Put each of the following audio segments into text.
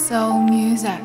Soul Music.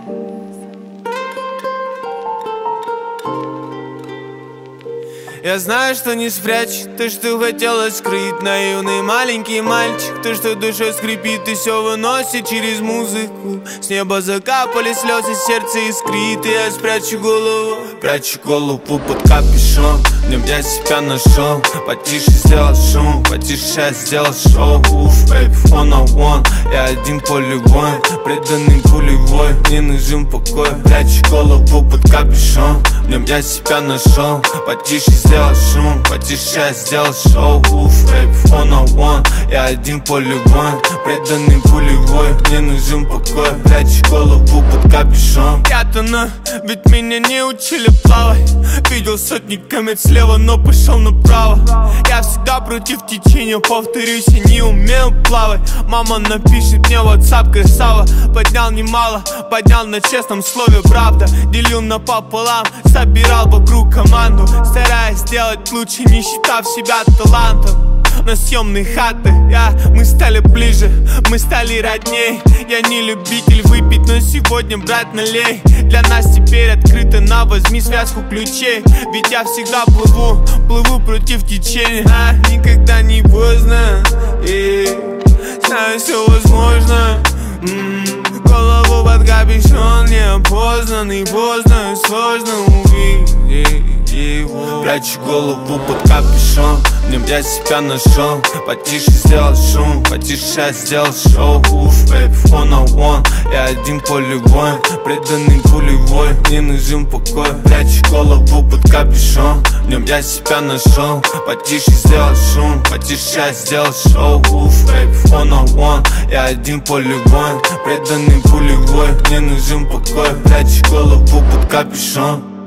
Я знаю, что не спрячь то, что хотела скрыть. Наивный маленький мальчик, то, что душой скрипит и все выносит через музыку. С неба закапали слезы, сердце искрит, и я прячу голову под капюшон. В нем я себя нашел, потише сделал шум, потише я сделал шоу. Baby, one on one, я один полевой, преданный пулевой, не нужен покой. Прячу голову под капюшон, в нем я себя нашел, потише сделал шум, потише я сделал шоу. Baby, one on one, я один полевой, преданный пулевой, не нужен покой. Прячу голову под капюшон. Я тону, ведь меня не учили плавать. Видел сотни комет слева, но пошел направо. Я всегда против течения, повторюсь, я не умею плавать. Мама напишет мне в WhatsApp, красава. Поднял немало, поднял на честном слове, правда. Делил напополам, собирал вокруг команду, стараясь сделать лучше, не считав себя талантом. На съемной хаты, мы стали ближе, мы стали родней. Я не любитель выпить, но сегодня, брат, налей. Для нас теперь открыто на возьми связку ключей. Ведь я всегда плыву против течения. Никогда не поздно, знаю, все возможно. Голову под капюшон, неопознанный, поздно, сложно увидеть его. Прячу голову под капюшон, в нем я себя нашел, потише сделал шум, потише я сделал шоу. Baby, one on one, я один полевой, преданный пулевой, не нужен покой. Прячу голову под капюшон, в нем я себя нашел, потише сделал шум, потише я сделал шоу. Baby, one on one, я один полевой, преданный пулевой, не нужен покой. Прячу голову под капюшон.